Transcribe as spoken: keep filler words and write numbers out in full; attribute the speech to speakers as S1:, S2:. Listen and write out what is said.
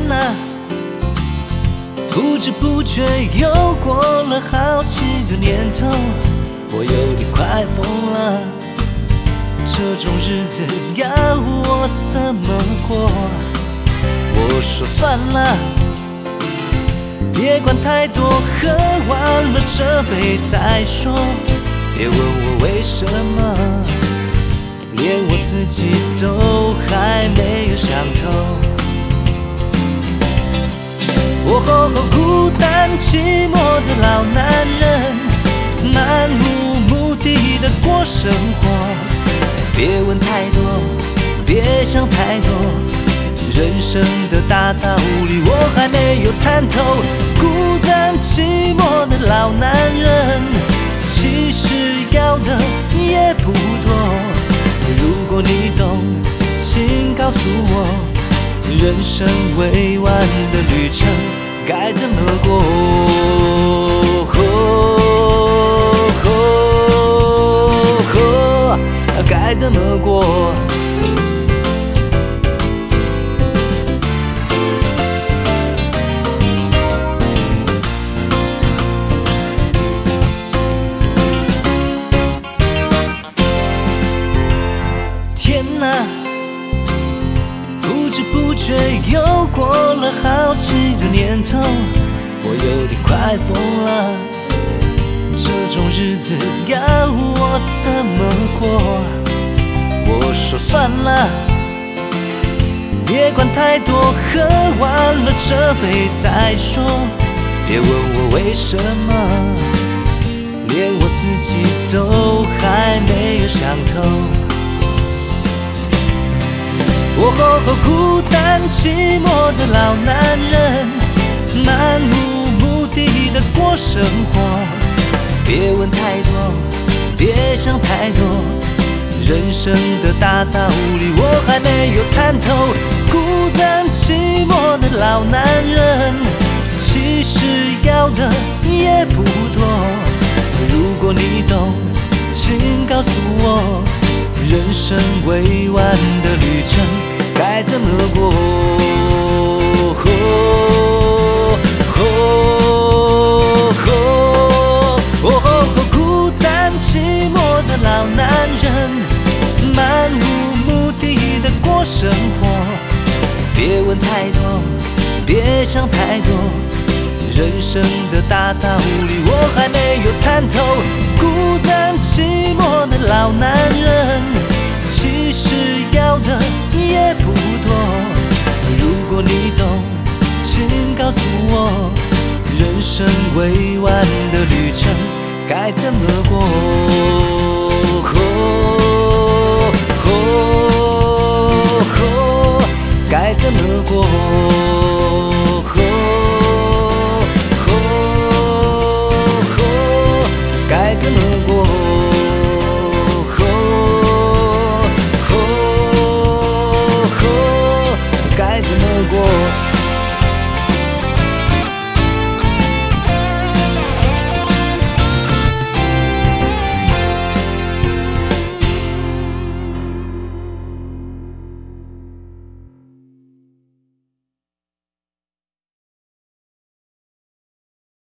S1: 哪，不知不觉又过了好几个年头，我有点快疯了，这种日子要我怎么过？我说算了，别管太多，喝完了这杯再说。别问我为什么，连我自己都还没有想透。我吼吼孤单寂寞的老男人，漫无目的的过生活。别问太多，别想太多，人生的大道理我还没有参透。孤单寂寞的老男人，其实要的也不多。如果你懂，请告诉我，人生未完的旅程该怎么过？该怎么过？天哪，不知不觉又过了好几个年头，我有点快疯了，这种日子要我怎么过？我说算了，别管太多，喝完了这杯再说。别问我为什么，连我自己都还没有想透。我吼吼孤单寂寞的老男人，漫无目的的过生活。别问太多，别想太多，人生的大道理我还没有参透。孤单寂寞的老男人，其实要的也不多。如果你懂，请告诉我，人生未完的旅程该怎么过？孤单寂寞的老男人，漫无目的的过生活。别问太多，别想太多，人生的大道理我还没有参透。孤单寂寞的老男人，其实要的也不多。如果你懂，请告诉我，人生未完的旅程该怎么过？